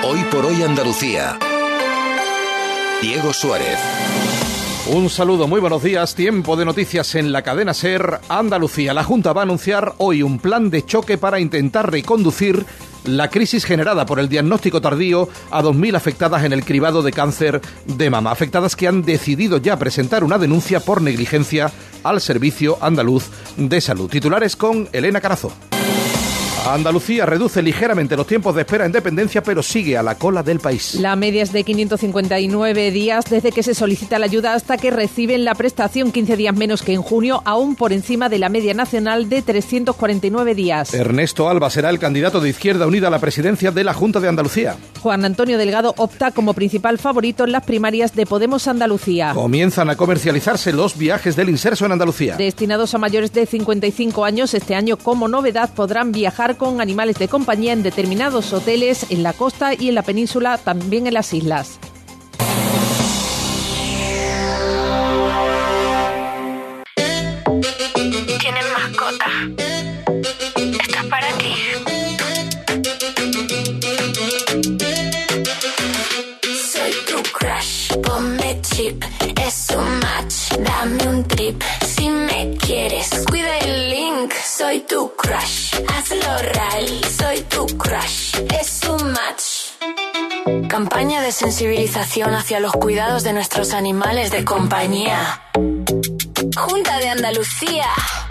Hoy por hoy Andalucía. Diego Suárez. Un saludo, muy buenos días. Tiempo de noticias en la cadena SER Andalucía. La Junta va a anunciar hoy un plan de choque para intentar reconducir la crisis generada por el diagnóstico tardío a 2.000 afectadas en el cribado de cáncer de mama. Afectadas que han decidido ya presentar una denuncia por negligencia al Servicio Andaluz de Salud. Titulares con Elena Carazo. Andalucía reduce ligeramente los tiempos de espera en dependencia, pero sigue a la cola del país. La media es de 559 días desde que se solicita la ayuda hasta que reciben la prestación, 15 días menos que en junio, aún por encima de la media nacional de 349 días. Ernesto Alba será el candidato de Izquierda Unida a la presidencia de la Junta de Andalucía. Juan Antonio Delgado opta como principal favorito en las primarias de Podemos Andalucía. Comienzan a comercializarse los viajes del Inserso en Andalucía. Destinados a mayores de 55 años, este año como novedad podrán viajar con animales de compañía en determinados hoteles en la costa y en la península, también en las islas. ¿Tienes mascota? Esto es para ti. Soy tu crush, ponme chip, es un match, dame un trip. Si me quieres, cuida el link. Soy tu crush, hazlo real. Soy tu crush, es un match. Campaña de sensibilización hacia los cuidados de nuestros animales de compañía. Junta de Andalucía.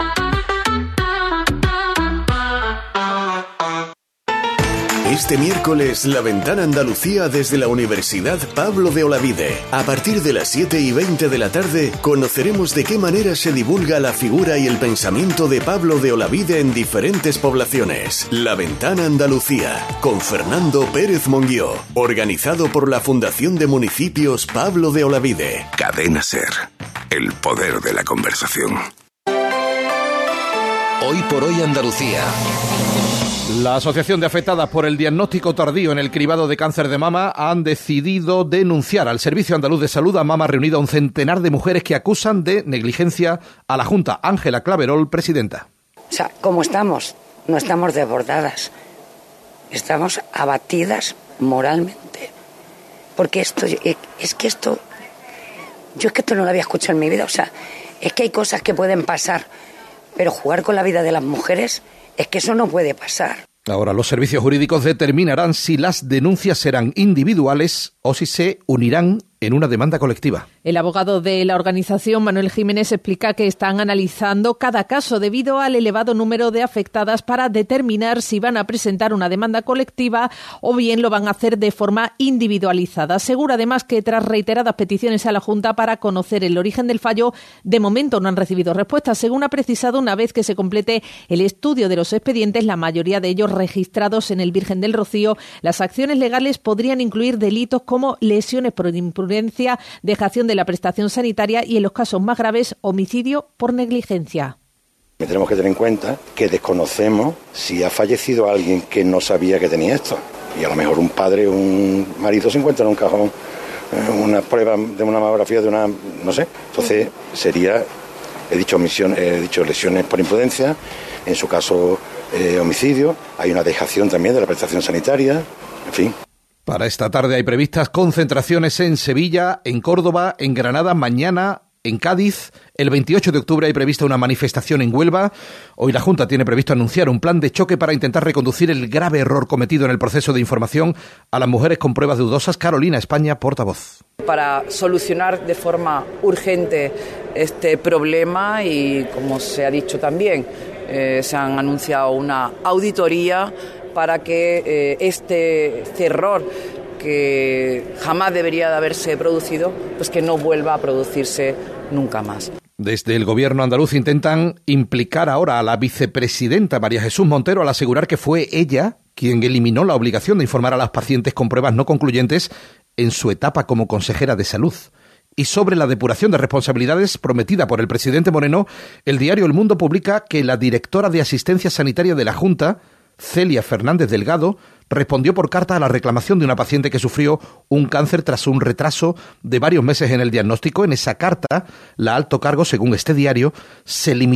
Este miércoles, La Ventana Andalucía desde la Universidad Pablo de Olavide. A partir de las 7:20 de la tarde, conoceremos de qué manera se divulga la figura y el pensamiento de Pablo de Olavide en diferentes poblaciones. La Ventana Andalucía, con Fernando Pérez Monguió. Organizado por la Fundación de Municipios Pablo de Olavide. Cadena SER. El poder de la conversación. Hoy por hoy Andalucía. La Asociación de Afectadas por el Diagnóstico Tardío en el Cribado de Cáncer de Mama han decidido denunciar al Servicio Andaluz de Salud a Mama Reunida un centenar de mujeres que acusan de negligencia a la Junta. Ángela Claverol, presidenta. O sea, ¿cómo estamos? No estamos desbordadas. Estamos abatidas moralmente. Porque esto, yo es que esto no lo había escuchado en mi vida. O sea, es que hay cosas que pueden pasar, pero jugar con la vida de las mujeres, es que eso no puede pasar. Ahora los servicios jurídicos determinarán si las denuncias serán individuales o si se unirán en una demanda colectiva. El abogado de la organización, Manuel Jiménez, explica que están analizando cada caso debido al elevado número de afectadas para determinar si van a presentar una demanda colectiva o bien lo van a hacer de forma individualizada. Asegura además que tras reiteradas peticiones a la Junta para conocer el origen del fallo, de momento no han recibido respuesta. Según ha precisado, una vez que se complete el estudio de los expedientes, la mayoría de ellos registrados en el Virgen del Rocío, las acciones legales podrían incluir delitos como lesiones por imprudencia, dejación de la prestación sanitaria y, en los casos más graves, homicidio por negligencia. Tenemos que tener en cuenta que desconocemos si ha fallecido alguien que no sabía que tenía esto. Y a lo mejor un padre o un marido se encuentra en un cajón una prueba de una mamografía de una... no sé. Entonces sería, he dicho lesiones por imprudencia, en su caso homicidio, hay una dejación también de la prestación sanitaria, en fin. Para esta tarde hay previstas concentraciones en Sevilla, en Córdoba, en Granada, mañana en Cádiz. El 28 de octubre hay prevista una manifestación en Huelva. Hoy la Junta tiene previsto anunciar un plan de choque para intentar reconducir el grave error cometido en el proceso de información a las mujeres con pruebas dudosas. Carolina España, portavoz. Para solucionar de forma urgente este problema y, como se ha dicho también, se han anunciado una auditoría para que este error que jamás debería de haberse producido, pues que no vuelva a producirse nunca más. Desde el gobierno andaluz intentan implicar ahora a la vicepresidenta María Jesús Montero al asegurar que fue ella quien eliminó la obligación de informar a las pacientes con pruebas no concluyentes en su etapa como consejera de salud. Y sobre la depuración de responsabilidades prometida por el presidente Moreno, el diario El Mundo publica que la directora de Asistencia Sanitaria de la Junta, Celia Fernández Delgado, respondió por carta a la reclamación de una paciente que sufrió un cáncer tras un retraso de varios meses en el diagnóstico. En esa carta, la alto cargo, según este diario, se limitó a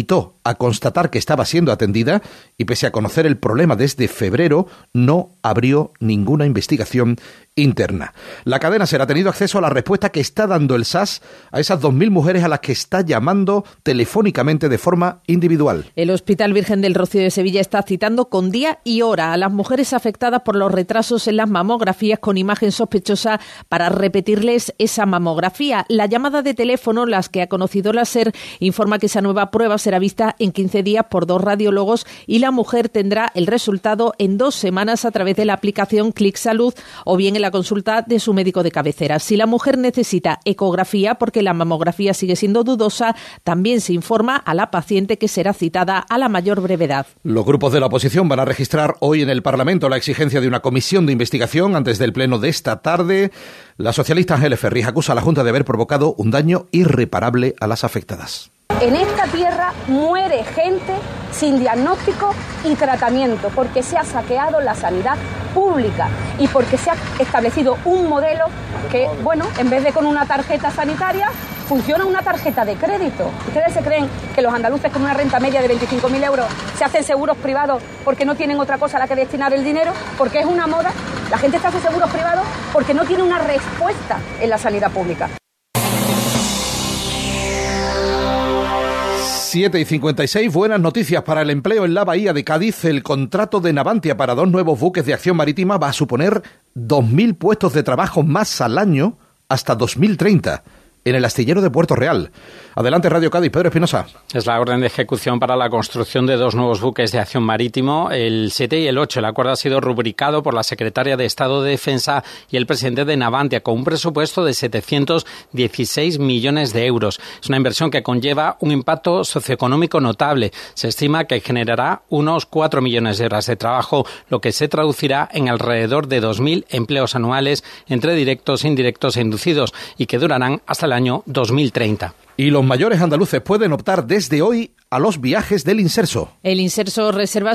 a constatar que estaba siendo atendida y pese a conocer el problema desde febrero, no abrió ninguna investigación interna. La cadena SER ha tenido acceso a la respuesta que está dando el SAS a esas 2.000 mujeres a las que está llamando telefónicamente de forma individual. El Hospital Virgen del Rocío de Sevilla está citando con día y hora a las mujeres afectadas por los retrasos en las mamografías con imagen sospechosa para repetirles esa mamografía. La llamada de teléfono, las que ha conocido la SER, informa que esa nueva prueba será vista en 15 días por 2 radiólogos y la mujer tendrá el resultado en 2 semanas a través de la aplicación Clic Salud o bien en la consulta de su médico de cabecera. Si la mujer necesita ecografía porque la mamografía sigue siendo dudosa, también se informa a la paciente que será citada a la mayor brevedad. Los grupos de la oposición van a registrar hoy en el Parlamento la exigencia de una comisión de investigación antes del pleno de esta tarde. La socialista Ángeles Ferriz acusa a la Junta de haber provocado un daño irreparable a las afectadas. En esta tierra muere gente sin diagnóstico y tratamiento porque se ha saqueado la sanidad pública y porque se ha establecido un modelo que, bueno, en vez de con una tarjeta sanitaria, funciona una tarjeta de crédito. ¿Ustedes se creen que los andaluces con una renta media de 25.000 euros se hacen seguros privados porque no tienen otra cosa a la que destinar el dinero? Porque es una moda. La gente se hace seguros privados porque no tiene una respuesta en la sanidad pública. 7:56, buenas noticias para el empleo en la bahía de Cádiz. El contrato de Navantia para 2 nuevos buques de acción marítima va a suponer 2.000 puestos de trabajo más al año hasta 2030. En el astillero de Puerto Real. Adelante, Radio Cádiz, Pedro Espinosa. Es la orden de ejecución para la construcción de 2 nuevos buques de acción marítimo, el 7 y el 8. El acuerdo ha sido rubricado por la secretaria de Estado de Defensa y el presidente de Navantia, con un presupuesto de 716 millones de euros. Es una inversión que conlleva un impacto socioeconómico notable. Se estima que generará unos 4 millones de horas de trabajo, lo que se traducirá en alrededor de 2.000 empleos anuales entre directos, indirectos e inducidos, y que durarán hasta el año 2030. Y los mayores andaluces pueden optar desde hoy a los viajes del Inserso. El Inserso reserva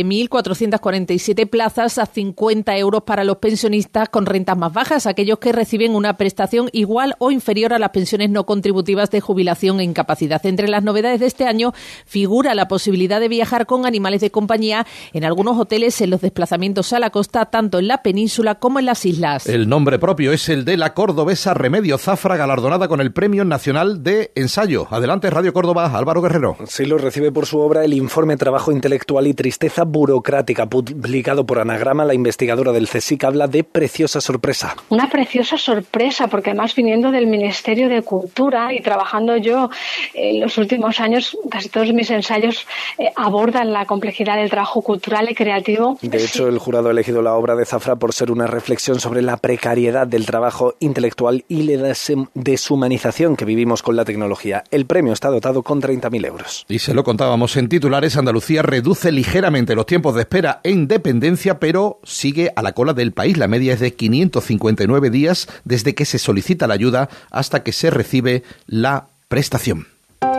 7.447 plazas a 50 euros para los pensionistas con rentas más bajas, aquellos que reciben una prestación igual o inferior a las pensiones no contributivas de jubilación e incapacidad. Entre las novedades de este año figura la posibilidad de viajar con animales de compañía en algunos hoteles en los desplazamientos a la costa, tanto en la península como en las islas. El nombre propio es el de la cordobesa Remedio Zafra, galardonada con el Premio Nacional de Ensayo. Adelante, Radio Córdoba, Álvaro Guerrero. Sí, lo recibe por su obra el informe Trabajo intelectual y tristeza burocrática, publicado por Anagrama. La investigadora del CSIC habla de preciosa sorpresa. Una preciosa sorpresa, porque además viniendo del Ministerio de Cultura y trabajando yo en los últimos años, casi todos mis ensayos abordan la complejidad del trabajo cultural y creativo. De hecho, el jurado ha elegido la obra de Zafra por ser una reflexión sobre la precariedad del trabajo intelectual y la deshumanización que vivimos con la tecnología. El premio está dotado con 30.000 euros. Y se lo contábamos en titulares, Andalucía reduce ligeramente los tiempos de espera en dependencia, pero sigue a la cola del país. La media es de 559 días desde que se solicita la ayuda hasta que se recibe la prestación.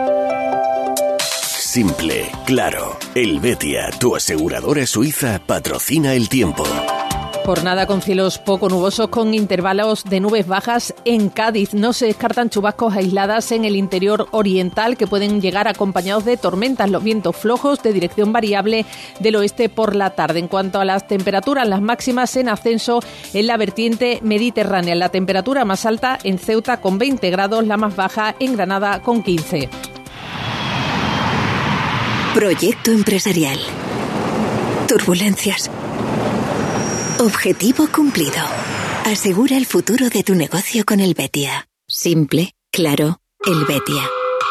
Simple, claro. Helvetia, tu aseguradora suiza, patrocina el tiempo. Jornada con cielos poco nubosos con intervalos de nubes bajas en Cádiz. No se descartan chubascos aisladas en el interior oriental que pueden llegar acompañados de tormentas. Los vientos flojos de dirección variable del oeste por la tarde. En cuanto a las temperaturas, las máximas en ascenso en la vertiente mediterránea. La temperatura más alta en Ceuta con 20 grados, la más baja en Granada con 15. Proyecto empresarial. Turbulencias. Objetivo cumplido. Asegura el futuro de tu negocio con Helvetia. Simple, claro, Helvetia.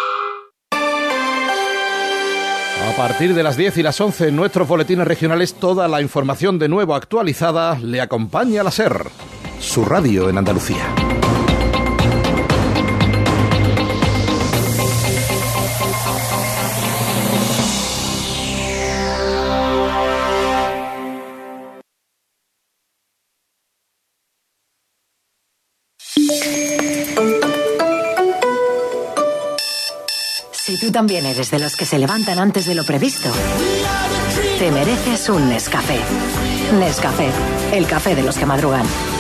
A partir de las 10 y las 11 en nuestros boletines regionales, toda la información de nuevo actualizada le acompaña a la SER, su radio en Andalucía. Si tú también eres de los que se levantan antes de lo previsto, te mereces un Nescafé. Nescafé, el café de los que madrugan.